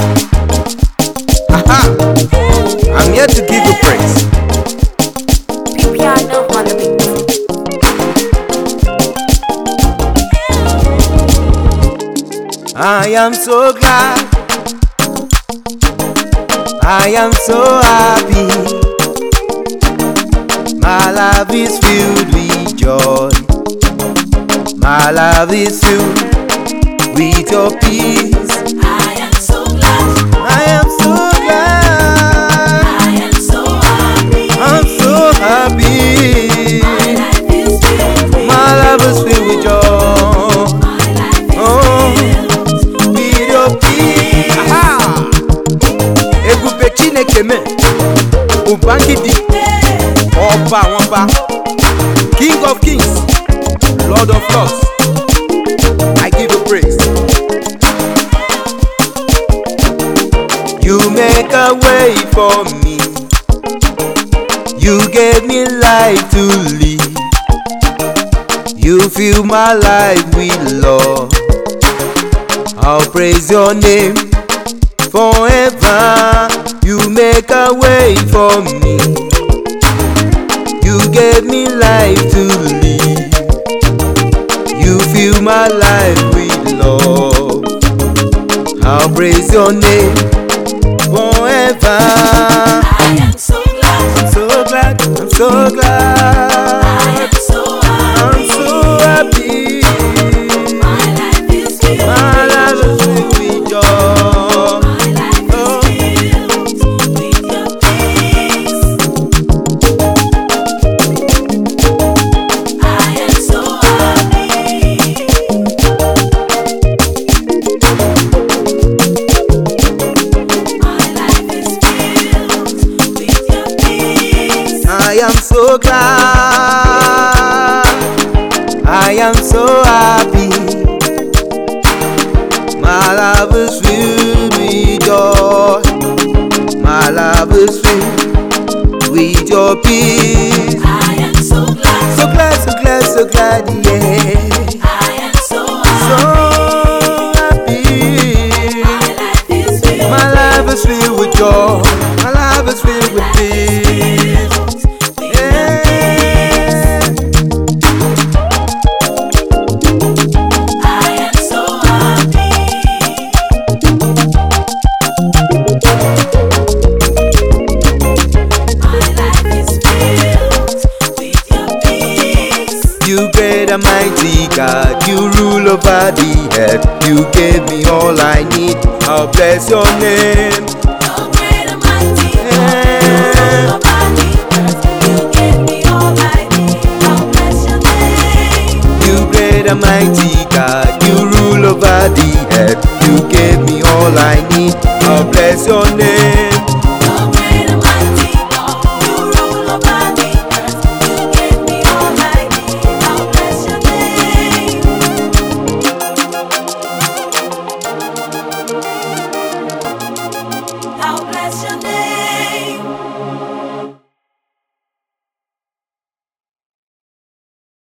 Aha! I'm here to give you praise. Piano on the beat. I am so glad. I am so happy. My life is filled with joy. My life is filled with your peace. I am so glad. I am so glad. I am so happy. I'm so happy. My life is filled with My life is filled with joy. My life is Oh, filled with your peace. Aha! Ebube Chineke me, Ubangidi, Ọba Wamba, King of Kings, Lord of Lords. I give you praise. You make a way for me. You gave me life to live. You fill my life with love. I'll praise your name forever. You make a way for me. You gave me life to live. You fill my life with love. I'll praise your name forever. I am so glad. I'm so glad. I'm so glad. I am so I'm happy. so happy. My life is filled My life is filled with joy. My life is filled with your peace. I am so happy. My life is filled with your peace. I am so glad. I am so happy. My love is filled with joy. My love is filled with your peace. I am so glad. So glad, so glad, so glad, yeah. I am so So happy. happy. My life is filled. My life is filled with joy. My life is filled with peace. Yeah. I am so happy. My life is filled with your peace. You great and mighty God, you rule over the earth. You gave me all I need. I'll bless your name. You're great and mighty God. Yeah. You gave me all I need. I'll bless your name. You great and mighty God, you rule over the earth. You gave me all I need. I'll bless your name.